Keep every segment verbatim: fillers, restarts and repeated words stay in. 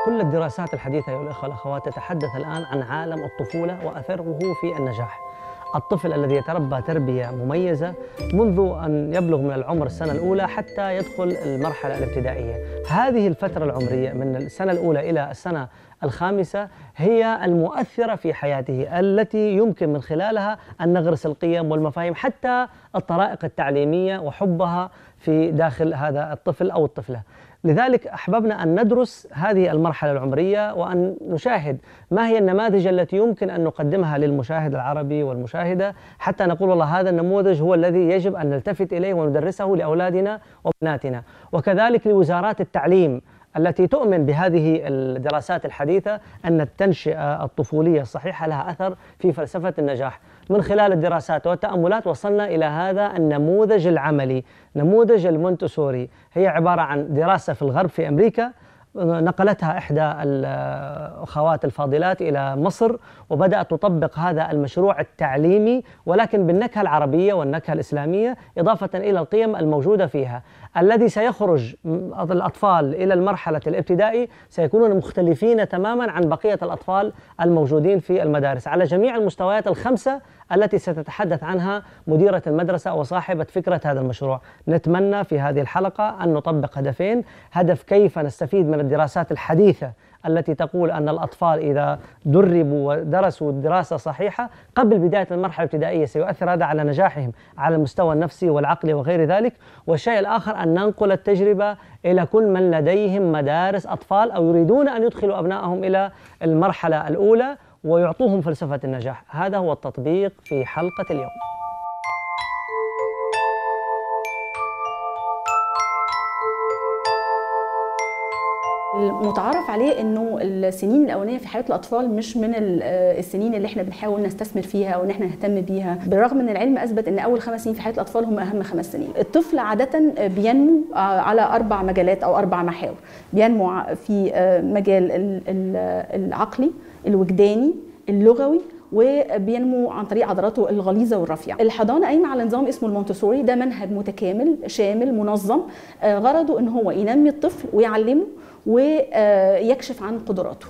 كل الدراسات الحديثة أيها الأخوة والأخوات تتحدث الآن عن عالم الطفولة وأثره في النجاح. الطفل الذي يتربى تربية مميزة منذ أن يبلغ من العمر السنة الأولى حتى يدخل المرحلة الابتدائية. هذه الفترة العمرية من السنة الأولى إلى السنة الخامسة هي المؤثرة في حياته، التي يمكن من خلالها أن نغرس القيم والمفاهيم حتى الطرائق التعليمية وحبها في داخل هذا الطفل أو الطفلة. لذلك أحببنا أن ندرس هذه المرحلة العمرية وأن نشاهد ما هي النماذج التي يمكن أن نقدمها للمشاهد العربي والمشاهدة حتى نقول والله هذا النموذج هو الذي يجب أن نلتفت إليه وندرسه لأولادنا وبناتنا. وكذلك لوزارات التعليم التي تؤمن بهذه الدراسات الحديثة أن التنشئة الطفولية الصحيحة لها أثر في فلسفة النجاح. من خلال الدراسات والتأملات وصلنا إلى هذا النموذج العملي، نموذج المونتسوري. هي عبارة عن دراسة في الغرب في أمريكا نقلتها إحدى الأخوات الفاضلات إلى مصر، وبدأت تطبق هذا المشروع التعليمي ولكن بالنكهة العربية والنكهة الإسلامية إضافة إلى القيم الموجودة فيها. الذي سيخرج الأطفال إلى المرحلة الابتدائي سيكونون مختلفين تماما عن بقية الأطفال الموجودين في المدارس على جميع المستويات الخمسة التي ستتحدث عنها مديرة المدرسة وصاحبة فكرة هذا المشروع. نتمنى في هذه الحلقة أن نطبق هدفين: هدف كيف نستفيد من الدراسات الحديثة التي تقول أن الأطفال إذا دربوا ودرسوا دراسة صحيحة قبل بداية المرحلة الابتدائية سيؤثر هذا على نجاحهم على المستوى النفسي والعقلي وغير ذلك. والشيء الآخر أن ننقل التجربة إلى كل من لديهم مدارس أطفال أو يريدون أن يدخلوا أبنائهم إلى المرحلة الأولى ويعطوهم فلسفة النجاح. هذا هو التطبيق في حلقة اليوم. المتعارف عليه انه السنين الاولانيه في حياه الاطفال مش من السنين اللي احنا بنحاول نستثمر فيها او ان احنا نهتم بيها، بالرغم ان العلم اثبت ان اول خمس سنين في حياه الاطفال هم اهم خمس سنين. الطفل عاده بينمو على اربع مجالات او اربع محاور. بينمو في مجال العقلي، الوجداني، اللغوي، وبينمو عن طريق عضلاته الغليظه والرفيعه. الحضانه قايمه على نظام اسمه المونتسوري، ده منهج متكامل شامل منظم، غرضه ان هو ينمي الطفل ويعلمه ويكشف عن قدراته.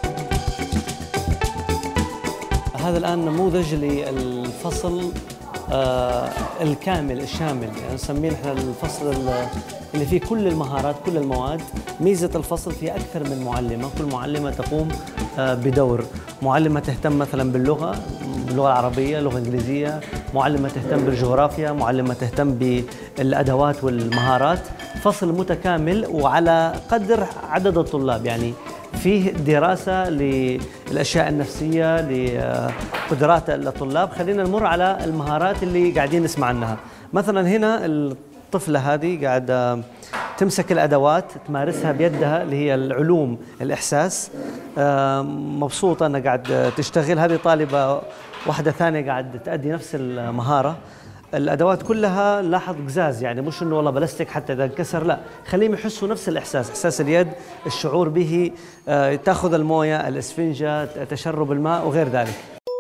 هذا الآن نموذج للفصل آه الكامل الشامل، يعني نسميه احنا الفصل اللي فيه كل المهارات كل المواد. ميزة الفصل فيه أكثر من معلمة، كل معلمة تقوم آه بدور. معلمة تهتم مثلا باللغة، باللغة العربية، لغة إنجليزية، معلمة تهتم بالجغرافيا، معلمة تهتم بالأدوات والمهارات. فصل متكامل وعلى قدر عدد الطلاب، يعني فيه دراسة للأشياء النفسية لقدرات الطلاب. خلينا نمر على المهارات اللي قاعدين نسمع عنها. مثلا هنا الطفلة هذه قاعدة تمسك الأدوات تمارسها بيدها اللي هي العلوم الإحساس، مبسوطة أنها قاعد تشتغل. هذه طالبة واحدة ثانية قاعد تأدي نفس المهارة. الأدوات كلها لاحظ قزاز، يعني مش إنه والله بلاستيك حتى إذا انكسر، لا، خليهم يحسوا نفس الإحساس، إحساس اليد، الشعور به، آه، تأخذ الموية، الإسفنجة، تشرب الماء وغير ذلك.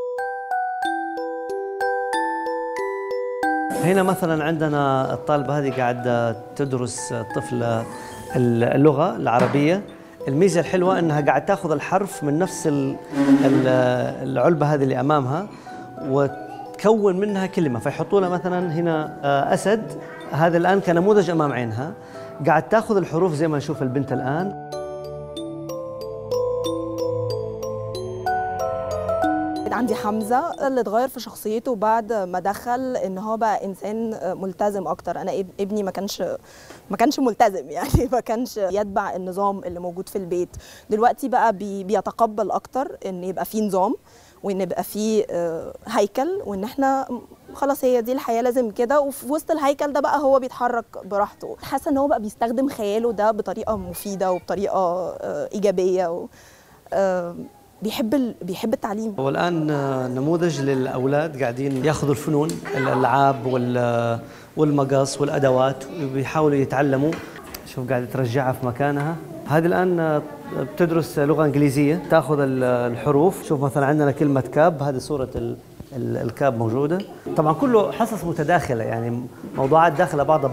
هنا مثلا عندنا الطالبة هذه قاعدة تدرس الطفلة اللغة العربية. الميزة الحلوة أنها قاعد تأخذ الحرف من نفس العلبة هذه اللي أمامها وتكون منها كلمة، فيحطوا لها مثلا هنا أسد. هذا الآن كنموذج أمام عينها، قاعد تأخذ الحروف زي ما نشوف البنت الآن. عندي حمزة اللي اتغير في شخصيته بعد ما دخل ان هو بقى انسان ملتزم اكتر. انا ابني ما كانش ما كانش ملتزم، يعني ما كانش يتبع النظام اللي موجود في البيت. دلوقتي بقى بي بيتقبل اكتر ان يبقى فيه نظام وان يبقى فيه هيكل، وان احنا خلاص هي دي الحياه لازم كده، وفي وسط الهيكل ده بقى هو بيتحرك براحته. حاسه ان هو بقى بيستخدم خياله ده بطريقه مفيده وبطريقه ايجابيه و بيحب بيحب التعليم. هو الآن نموذج للأولاد قاعدين ياخذوا الفنون، الألعاب والمقص والأدوات، وبيحاولوا يتعلموا. شوف قاعدة ترجعها في مكانها. هذه الآن بتدرس لغة إنجليزية، تأخذ الحروف. شوف مثلا عندنا كلمة كاب، هذه صورة الكاب موجودة. طبعا كله حصص متداخلة، يعني موضوعات داخلة بعض ببعض.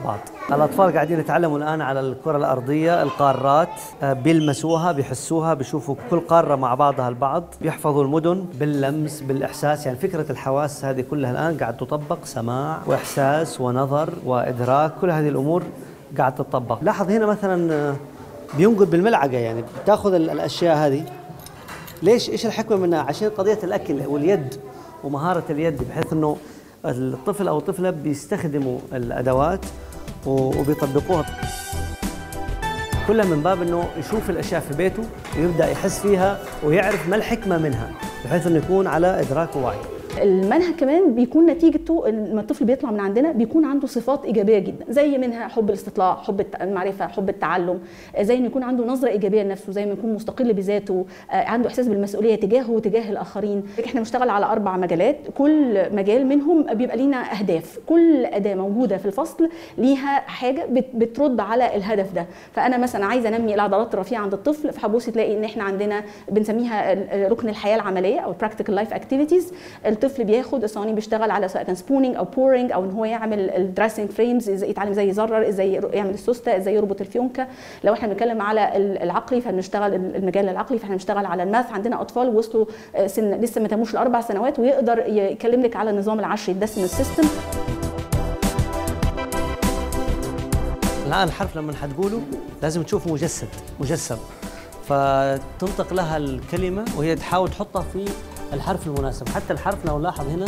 الأطفال قاعدين يتعلموا الآن على الكرة الأرضية، القارات، بيلمسوها، بيحسوها، بيشوفوا كل قارة مع بعضها البعض، بيحفظوا المدن باللمس، بالإحساس. يعني فكرة الحواس هذه كلها الآن قاعد تطبق، سماع وإحساس ونظر وإدراك، كل هذه الأمور قاعد تطبق. لاحظ هنا مثلا بينقد بالملعقة، يعني بتاخذ الأشياء هذه. ليش؟ إيش الحكمة منها؟ عشان قضية الأكل واليد ومهارة اليد، بحيث إنه الطفل أو الطفلة بيستخدموا الأدوات وبيطبقوها، كلها من باب انه يشوف الاشياء في بيته ويبدا يحس فيها ويعرف ما الحكمه منها، بحيث انه يكون على ادراك ووعي. المنهج كمان بيكون نتيجته لما الطفل بيطلع من عندنا بيكون عنده صفات ايجابيه جدا، زي منها حب الاستطلاع، حب المعرفه، حب التعلم، زي انه يكون عنده نظره ايجابيه لنفسه، زي ما يكون مستقل بذاته، عنده احساس بالمسؤوليه تجاهه وتجاه الاخرين. احنا بنشتغل على اربع مجالات، كل مجال منهم بيبقى لينا اهداف، كل اداه موجوده في الفصل ليها حاجه بترد على الهدف ده. فانا مثلا عايزه انمي العضلات الرفيعه عند الطفل، فهبصي تلاقي ان احنا عندنا بنسميها ركن الحياه العمليه او براكتيكال لايف اكتيفيتيز. الطفل بياخد الصواني بيشتغل على سواء كان سبونينج او بورينج، او ان هو يعمل الدريسنج فريمز، ازاي يتعلم ازاي يزرر، ازاي يعمل السوسته، ازاي يربط الفيونكه. لو احنا بنتكلم على العقلي فبنشتغل المجال العقلي، فاحنا بنشتغل على الماث. عندنا اطفال وصلوا سن لسه ما تموش الاربع سنوات ويقدر يكلم لك على النظام العشري الديسيمال سيستم. الان الحرف لما حتقوله لازم تشوفه مجسد مجسم، فتنطق لها الكلمه وهي تحاول تحطها في الحرف المناسب. حتى الحرف لو لاحظ هنا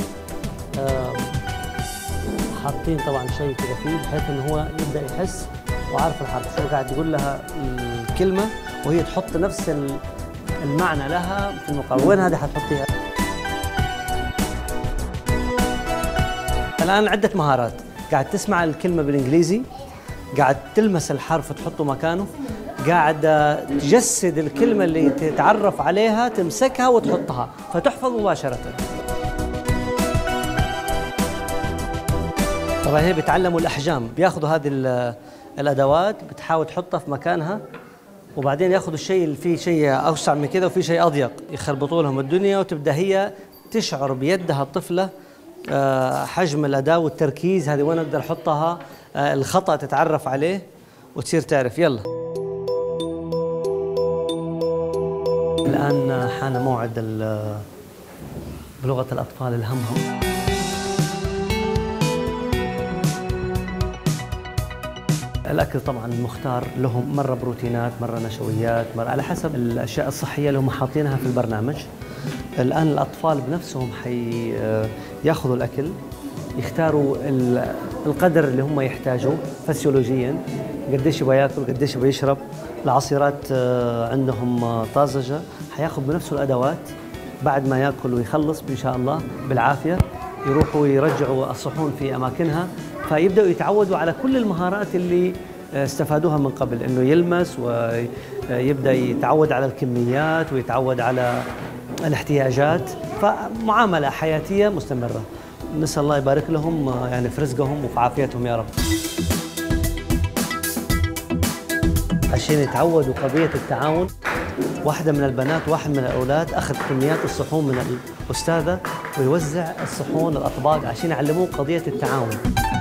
حاطين طبعا شيء كذا فيه، بحيث انه هو يبدا يحس وعارف الحرف. شو قاعد يقول لها الكلمه وهي تحط نفس المعنى لها في المقابل. وين هذه حتحطيها؟ الان عده مهارات، قاعد تسمع الكلمه بالانجليزي، قاعد تلمس الحرف تحطه مكانه، قاعد تجسد الكلمة اللي تتعرف عليها، تمسكها وتحطها فتحفظ مباشرة. طبعا هي بيتعلموا الأحجام، بياخذوا هذه الأدوات بتحاول تحطها في مكانها، وبعدين ياخذوا الشيء اللي فيه شيء أوسع من كذا وفيه شيء أضيق، يخربطوا لهم الدنيا، وتبدأ هي تشعر بيدها الطفلة حجم الأداة والتركيز. هذه وين أقدر أحطها، الخطأ تتعرف عليه وتصير تعرف. يلا الآن حان موعد بلغة الأطفال الهمهم. الأكل طبعا مختار لهم، مرة بروتينات، مرة نشويات، مرة على حسب الأشياء الصحية اللي هم حاطينها في البرنامج. الآن الأطفال بنفسهم حي ياخذوا الأكل، يختاروا القدر اللي هم يحتاجوه فسيولوجيا، قديش يبغى ياكل، قديش يبغى يشرب. العصيرات عندهم طازجه، حياخذ بنفسه الادوات بعد ما ياكل ويخلص ان شاء الله بالعافيه، يروحوا يرجعوا الصحون في اماكنها، فيبداوا يتعودوا على كل المهارات اللي استفادوها من قبل، انه يلمس ويبدا يتعود على الكميات ويتعود على الاحتياجات، فمعامله حياتيه مستمره. نسال الله يبارك لهم يعني في رزقهم وفي عافيتهم يا رب. عشان يتعودوا قضية التعاون، واحدة من البنات واحد من الأولاد أخذ كميات الصحون من الأستاذة ويوزع الصحون الأطباق عشان يعلموه قضية التعاون.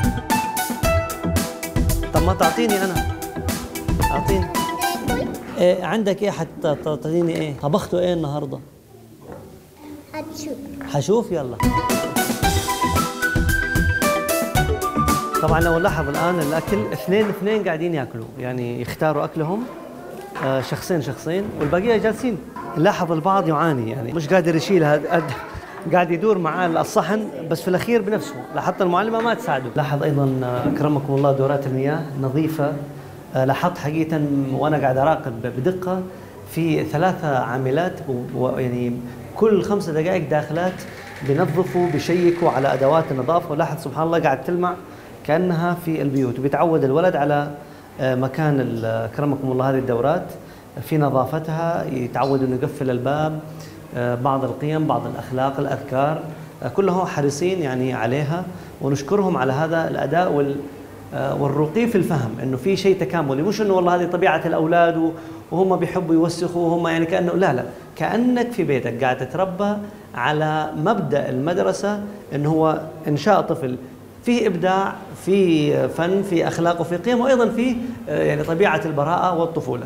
طب ما تعطيني أنا، أعطيني إيه عندك إيه حتى تعطيني إيه؟ طبختوا إيه النهاردة؟ حشوف. حشوف. يلا طبعا لو نلاحظ الان الاكل اثنين اثنين قاعدين ياكلوا، يعني يختاروا اكلهم شخصين شخصين والبقيه جالسين. نلاحظ البعض يعاني، يعني مش قادر يشيل هذا، قاعد يدور معاه الصحن بس في الاخير بنفسه، لاحظت المعلمه ما تساعده. لاحظ ايضا اكرمكم الله دورات المياه نظيفه. لاحظت حقيقه وانا قاعد اراقب بدقه في ثلاثه عاملات، يعني كل خمس دقائق داخلات بينظفوا بيشيكوا على ادوات النظافه. ولاحظ سبحان الله قاعد تلمع كأنها في البيوت، وبيتعود الولد على مكان أكرمكم الله هذه الدورات في نظافتها، يتعود انه يقفل الباب، بعض القيم، بعض الاخلاق، الاذكار، كلهم حريصين يعني عليها، ونشكرهم على هذا الاداء والرقي في الفهم، انه في شيء تكاملي، مش انه والله هذه طبيعه الاولاد وهم بيحبوا يوسخوا وهم يعني كانه لا لا، كانك في بيتك قاعد تتربى على مبدا المدرسه، انه هو انشاء طفل فيه إبداع، فيه فن، فيه أخلاق وفيه قيم، وأيضا فيه يعني طبيعة البراءة والطفولة.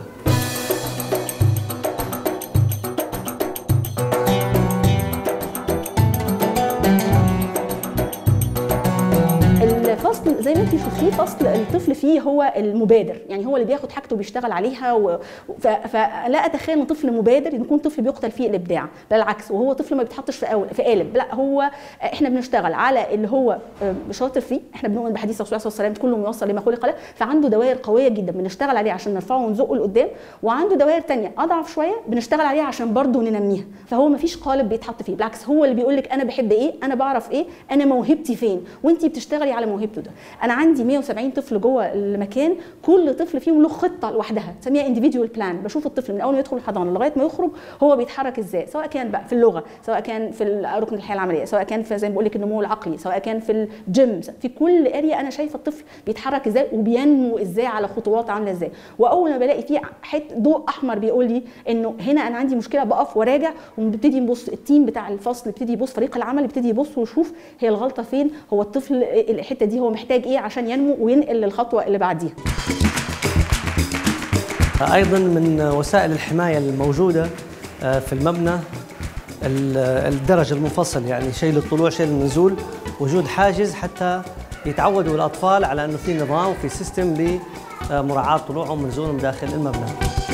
الفصل زي ما انت شفتيه فصل الطفل فيه هو المبادر، يعني هو اللي بياخد حاجته وبيشتغل عليها و... ف... فلا اتخيل ان طفل مبادر يكون طفل بيقتل فيه الابداع، بالعكس وهو طفل ما بيتحطش في أول... في قالب، لا هو احنا بنشتغل على اللي هو شاطر فيه، احنا بنؤمن بحديث الرسول صلى الله عليه وسلم كله ميسر لما خلق له، فعنده دوائر قويه جدا بنشتغل عليها عشان نرفعه ونزقه لقدام، وعنده دوائر ثانيه اضعف شويه بنشتغل عليها عشان برضه ننميها، فهو ما فيش قالب بيتحط فيه، بالعكس هو اللي بيقول لك انا بحب ايه، انا بعرف ايه، انا موهبتي فين، وانت بتشتغلي على موهبته ده. انا عندي مية وسبعين طفل جوه المكان، كل طفل فيهم له خطه لوحدها تسميها انديفيديوال بلان، بشوف الطفل من اول ما يدخل الحضانه لغايه ما يخرج هو بيتحرك ازاي، سواء كان بقى في اللغه، سواء كان في ركن الحياه العمليه، سواء كان في زي ما بقول لك النمو العقلي، سواء كان في الجيم، في كل اريا انا شايفه الطفل بيتحرك ازاي وبينمو ازاي على خطوات عامله ازاي، واول ما بلاقي فيه حته ضوء احمر بيقول لي انه هنا انا عندي مشكله بقف وراجع، ونبتدي نبص التيم بتاع الفصل يبتدي يبص، فريق العمل يبتدي يبص ويشوف هي الغلطه فين، هو الطفل الحته دي هو محتاج ايه عشان ينمو وينقل للخطوه اللي بعديها. ايضا من وسائل الحمايه الموجوده في المبنى الدرج المنفصل، يعني شيل الطلوع شيل النزول، وجود حاجز حتى يتعودوا الاطفال على انه في نظام وفي سيستم لمراعاه طلوعهم ونزولهم داخل المبنى.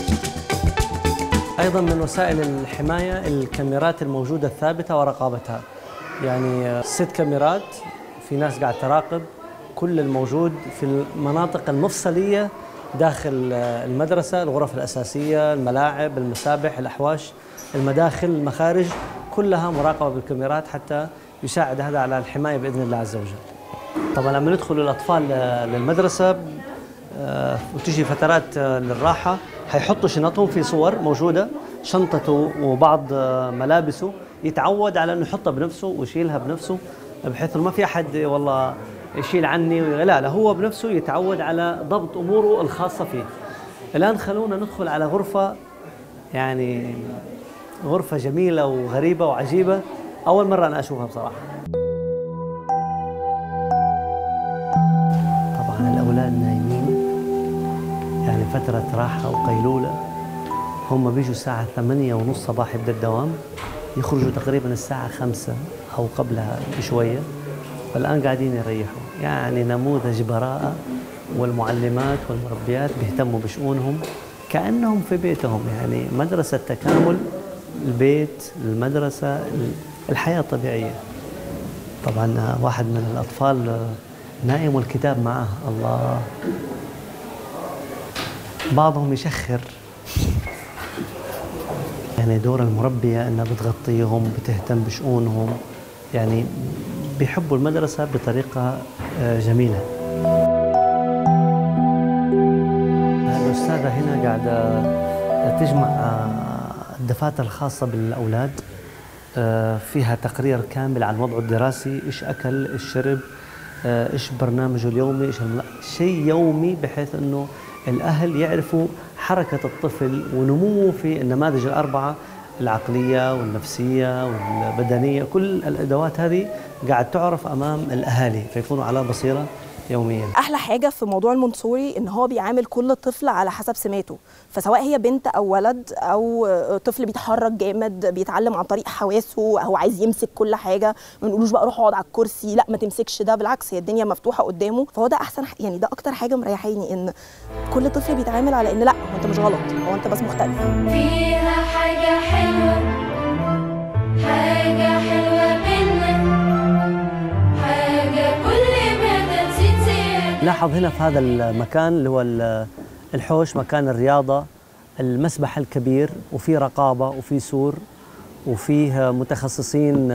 ايضا من وسائل الحمايه الكاميرات الموجوده الثابته ورقابتها، يعني ست كاميرات، في ناس قاعد تراقب كل الموجود في المناطق المفصليه داخل المدرسه، الغرف الاساسيه، الملاعب، المسابح، الاحواش، المداخل، المخارج، كلها مراقبه بالكاميرات حتى يساعد هذا على الحمايه باذن الله عز وجل. طبعا لما يدخل الاطفال للمدرسه وتجي فترات للراحه، حيحطوا شنطهم في صور موجوده، شنطته وبعض ملابسه، يتعود على انه يحطها بنفسه ويشيلها بنفسه، بحيث انه ما في احد والله يشيل عني، لا لا هو بنفسه يتعود على ضبط اموره الخاصه فيه. الان خلونا ندخل على غرفه، يعني غرفه جميله وغريبه وعجيبه، اول مره انا اشوفها بصراحه. طبعا الاولاد نايمين، يعني فتره راحه وقيلوله، هم بيجوا الساعه ثمانية ونص صباح يبدا الدوام، يخرجوا تقريبا الساعه خمسة او قبلها بشويه، فالآن قاعدين يريحوا، يعني نموذج براءة، والمعلمات والمربيات بيهتموا بشؤونهم كأنهم في بيتهم، يعني مدرسة تكامل، البيت، المدرسة، الحياة الطبيعية. طبعا واحد من الأطفال نائم والكتاب معه، الله، بعضهم يشخر، يعني دور المربية أنها بتغطيهم، بتهتم بشؤونهم، يعني بيحبوا المدرسة بطريقة جميلة. الأستاذة هنا قاعدة تجمع الدفاتر الخاصة بالأولاد، فيها تقرير كامل عن وضعه الدراسي، إيش أكل، إيش شرب، إيش برنامجه اليومي، إيش شيء يومي، بحيث أنه الأهل يعرفوا حركة الطفل ونموه في النماذج الأربعة، العقلية والنفسية والبدنية، كل الأدوات هذه قاعد تعرف أمام الأهالي، فيكونوا على بصيرة يوميا. أحلى حاجة في موضوع المونتسوري إن هو بيعامل كل طفل على حسب سماته، فسواء هي بنت أو ولد أو طفل بيتحرك جامد بيتعلم عن طريق حواسه، هو عايز يمسك كل حاجة، ما بنقولوش بقى روح اقعد على الكرسي، لا ما تمسكش ده، بالعكس هي الدنيا مفتوحة قدامه، فهو ده أحسن، يعني ده أكتر حاجة مريحاني، إن كل طفل بيتعامل على إن لا هو أنت مش غلط، هو أنت بس مختلف. فيها حاجة حلوة، حاجة حلوة بينا، حاجة كل ما تنسيت زيادة. لاحظ هنا في هذا المكان اللي هو الحوش، مكان الرياضة، المسبح الكبير، وفي رقابة وفي سور، وفيه متخصصين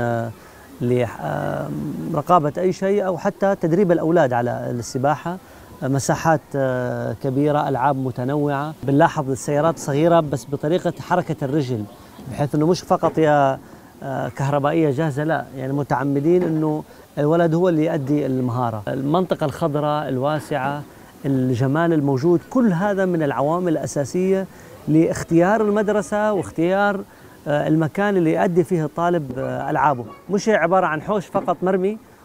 لرقابة أي شيء أو حتى تدريب الأولاد على السباحة، مساحات كبيرة، ألعاب متنوعة، بنلاحظ السيارات صغيرة بس بطريقة حركة الرجل، بحيث أنه مش فقط يا كهربائية جاهزة، لا، يعني متعمدين أنه الولد هو اللي يؤدي المهارة. المنطقة الخضراء الواسعة، الجمال الموجود، كل هذا من العوامل الأساسية لاختيار المدرسة واختيار المكان اللي يؤدي فيه الطالب ألعابه، مش عبارة عن حوش فقط مرمي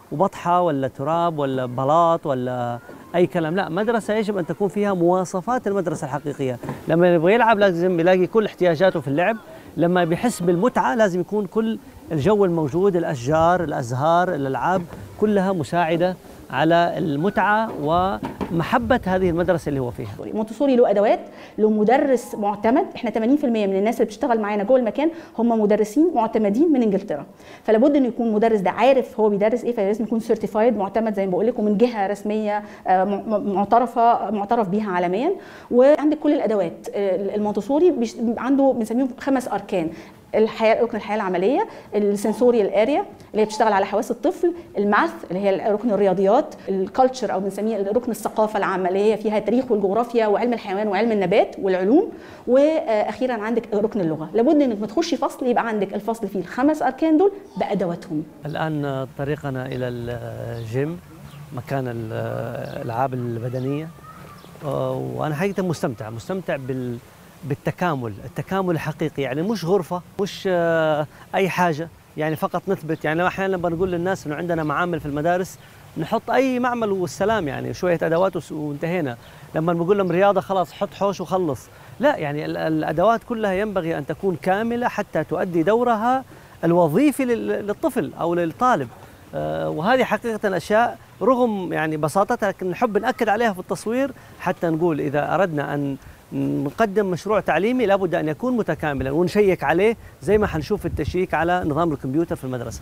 وبطحه ولا تراب ولا بلاط ولا اي كلام، لا، مدرسه يجب ان تكون فيها مواصفات المدرسه الحقيقيه. لما يبغى يلعب لازم يلاقي كل احتياجاته في اللعب، لما بيحس بالمتعه لازم يكون كل الجو الموجود، الاشجار، الازهار، الالعاب كلها مساعده على المتعه ومحبه هذه المدرسه اللي هو فيها. مونتسوري له ادوات، له مدرس معتمد، احنا ثمانين بالمئة من الناس اللي بتشتغل معانا جوه المكان هم مدرسين معتمدين من انجلترا، فلا بد انه يكون مدرس ده عارف هو بيدرس ايه، فلازم يكون سيرتيفايد معتمد زي ما بقول لك، ومن جهه رسميه معترفه معترف بيها عالميا. وعندك كل الادوات. المونتسوري عنده بنسميهم خمس اركان: الحياه، ركن الحياه العمليه، السنسوريال اريا اللي هي بتشتغل على حواس الطفل، الماث اللي هي ركن الرياضيات، الكالتشر او بنسميه ركن الثقافه العامه اللي هي فيها التاريخ والجغرافيا وعلم الحيوان وعلم النبات والعلوم، واخيرا عندك ركن اللغه. لابد انك ما تخشي فصل يبقى عندك الفصل فيه الخمس اركان دول بادواتهم. الان طريقنا الى الجيم، مكان الالعاب البدنيه، وانا حقيقه مستمتع مستمتع بال بالتكامل، التكامل الحقيقي، يعني مش غرفة، مش أي حاجة، يعني فقط نثبت. يعني أحيانا بنقول للناس إنه عندنا معامل في المدارس نحط أي معمل والسلام، يعني شوية أدوات وانتهينا. لما بنقول لهم رياضة خلاص حط حوش وخلص، لا، يعني الأدوات كلها ينبغي أن تكون كاملة حتى تؤدي دورها الوظيفي للطفل أو للطالب. وهذه حقيقة أشياء رغم يعني بساطتها لكن نحب نأكد عليها في التصوير حتى نقول إذا أردنا أن نقدم مشروع تعليمي لابد أن يكون متكاملا ونشيك عليه زي ما حنشوف التشيك على نظام الكمبيوتر في المدرسة.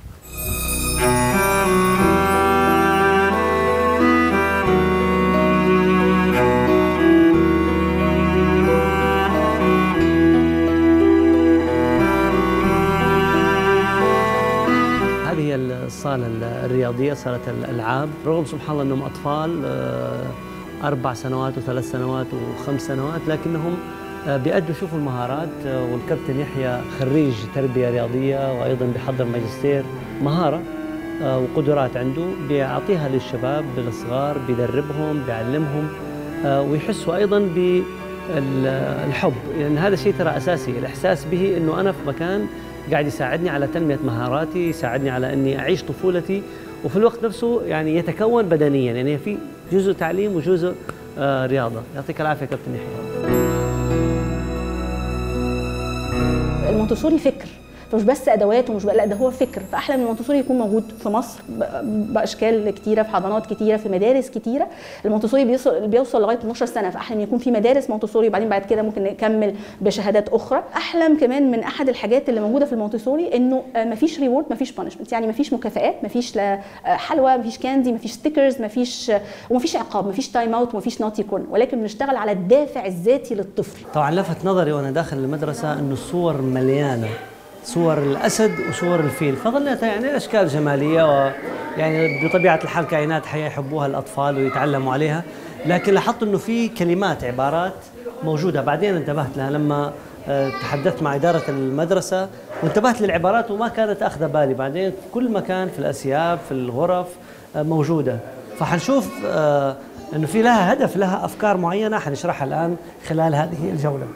هذه هي الصالة الرياضية، صالة الألعاب. رغم سبحان الله أنهم أطفال أربع سنوات وثلاث سنوات وخمس سنوات، لكنهم بيأدوا شوفوا المهارات. والكابتن يحيى خريج تربية رياضية وأيضا بيحضر ماجستير، مهارة وقدرات عنده بيعطيها للشباب الصغار، بيدربهم، بيعلمهم ويحسوا أيضا بالحب، لأن يعني هذا شيء ترى أساسي، الإحساس به أنه أنا في مكان قاعد يساعدني على تنمية مهاراتي، يساعدني على أني أعيش طفولتي، وفي الوقت نفسه يعني يتكون بدنيا، يعني في جزء تعليم وجزء آه رياضة. يعطيك العافية كابتن يحيى. المونتسوري فكر، فمش بس ادوات ومش بقى، لا ده هو فكر. فاحلى من المونتسوري يكون موجود في مصر باشكال كتيره، في حضانات كتيره، في مدارس كتيره. المونتسوري بيوصل بيوصل لغايه اثناشر سنه، فاحلى من يكون في مدارس مونتسوري وبعدين بعد كده ممكن نكمل بشهادات اخرى. احلم كمان من احد الحاجات اللي موجوده في المونتسوري انه مفيش ريورد، مفيش بانشمنت، يعني مفيش مكافآت، مفيش لا حلوى، مفيش كاندي، مفيش ستيكرز، مفيش ومفيش عقاب، مفيش تايم اوت ومفيش نوت يكون، ولكن بنشتغل على الدافع الذاتي للطفل. طبعا لفت نظري وانا داخل المدرسه انه الصور مليانه، صور الأسد وصور الفيل، فظلت يعني أشكال جمالية، ويعني بطبيعة الحال كائنات حية يحبوها الأطفال ويتعلموا عليها، لكن لاحظت إنه في كلمات، عبارات موجودة. بعدين انتبهت لها لما تحدثت مع إدارة المدرسة وانتبهت للعبارات وما كانت أخذ بالي. بعدين في كل مكان، في الأسياب، في الغرف موجودة، فحنشوف إنه في لها هدف، لها أفكار معينة حنشرحها الآن خلال هذه الجولة.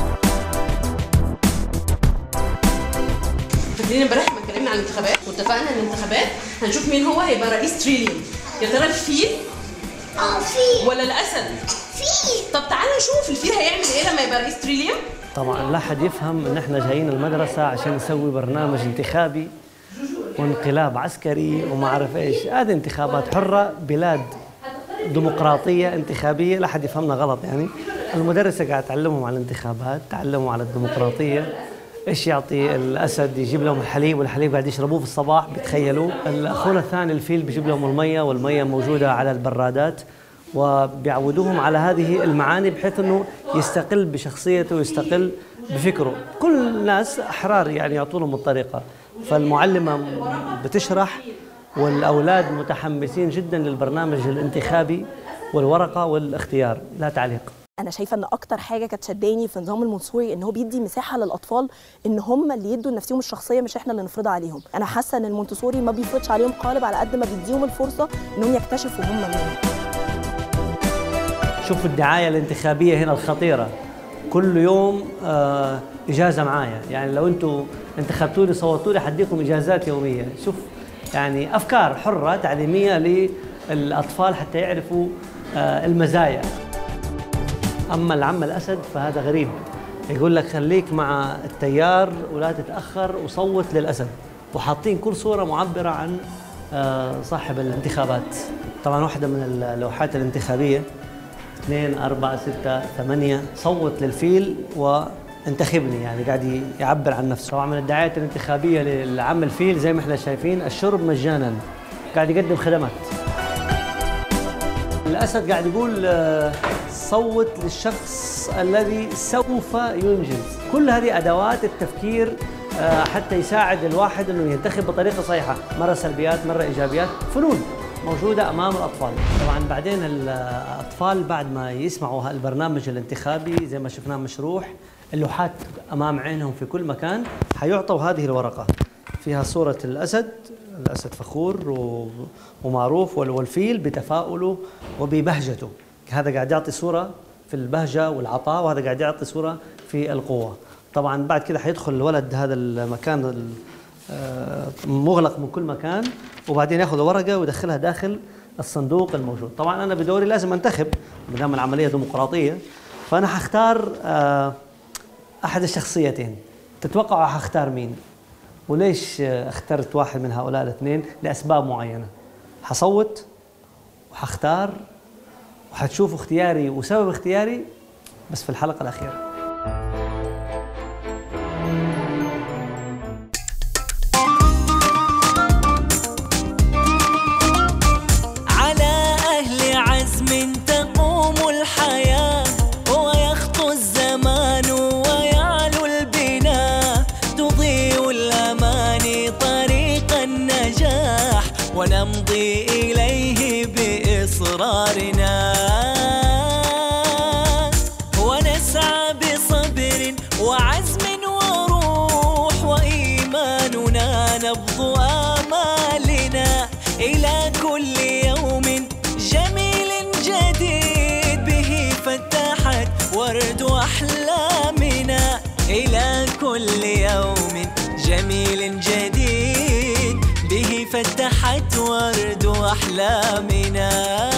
فاكرين امبارح لما اتكلمنا عن الانتخابات واتفقنا ان الانتخابات هنشوف مين هو هيبقى رئيس تريليون؟ يا ترى الفيل؟ اه فيل. ولا الاسد؟ فيل. طب تعالى نشوف الفيل هيعمل ايه لما يبقى رئيس تريليون؟ طبعا لا حد يفهم ان احنا جايين المدرسه عشان نسوي برنامج انتخابي وانقلاب عسكري وما اعرف ايش، هذه انتخابات حره، بلاد ديمقراطيه انتخابيه، لا حد يفهمنا غلط. يعني المدرسه قاعد تعلمهم على الانتخابات، تعلموا على الديمقراطيه. ايش يعطي الاسد؟ يجيب لهم الحليب، والحليب قاعد يشربوه في الصباح، بيتخيلوا. اخونا الثاني الفيل بيجيب لهم الميه، والميه موجوده على البرادات، وبيعودوهم على هذه المعاني بحيث انه يستقل بشخصيته ويستقل بفكره. كل الناس احرار يعني يعطوا لهم الطريقه، فالمعلمه بتشرح والاولاد متحمسين جدا للبرنامج الانتخابي والورقه والاختيار. لا تعليق. انا شايفه ان اكتر حاجه كانت شداني في نظام المونتسوري ان هو بيدي مساحه للاطفال ان هم اللي يدوا لنفسهم الشخصيه، مش احنا اللي نفرضها عليهم. انا حاسه ان المونتسوري ما بيفرضش عليهم قالب على قد ما بيديهم الفرصه انهم يكتشفوا هم مين. شوفوا الدعايه الانتخابيه هنا الخطيره، كل يوم آه اجازه معايا، يعني لو انتم انتخبتوني صوتوا لي حديكم اجازات يوميه. شوف يعني أفكار حرة تعليمية للأطفال حتى يعرفوا المزايا. أما العم الأسد فهذا غريب، يقول لك خليك مع التيار ولا تتأخر وصوت للأسد، وحاطين كل صورة معبرة عن صاحب الانتخابات. طبعا واحدة من اللوحات الانتخابية اثنين أربعة ستة ثمانية صوت للفيل وانتخبني، يعني قاعد يعبر عن نفسه. طبعا من الدعايات الانتخابية للعم الفيل زي ما احنا شايفين الشرب مجانا، قاعد يقدم خدمات. الأسد قاعد يقول صوت للشخص الذي سوف ينجز. كل هذه أدوات التفكير حتى يساعد الواحد أنه ينتخب بطريقة صحيحة، مرة سلبيات مرة إيجابيات، فنون موجودة أمام الأطفال. طبعا بعدين الأطفال بعد ما يسمعوا البرنامج الانتخابي زي ما شفناه مشروح، اللوحات أمام عينهم في كل مكان، حيعطوا هذه الورقة فيها صورة الأسد، الأسد فخور ومعروف، والفيل بتفاؤله وببهجته. هذا قاعد يعطي صورة في البهجة والعطاء، وهذا قاعد يعطي صورة في القوة. طبعا بعد كده حيدخل الولد هذا المكان مغلق من كل مكان، وبعدين ياخذ ورقة ويدخلها داخل الصندوق الموجود. طبعا أنا بدوري لازم أنتخب، ما دام العملية ديمقراطية، فأنا حختار أحد الشخصيتين. تتوقعوا حختار مين؟ وليش اخترت واحد من هؤلاء الاثنين؟ لأسباب معينة. حصوت وحختار وحتشوفوا اختياري وسبب اختياري بس في الحلقة الأخيرة. على أهل عزم تقوم الحياة، ويخطو الزمان ويعلو البناء، تضيء الأماني طريق النجاح، ونمضي إليه بإصرارنا، ونسعى بصبر وعزم وروح، وإيماننا نبض آمالنا، إلى كل يوم جميل جديد به فتحت ورد أحلامنا، إلى كل يوم جميل جديد به فتحت ورد أحلامنا.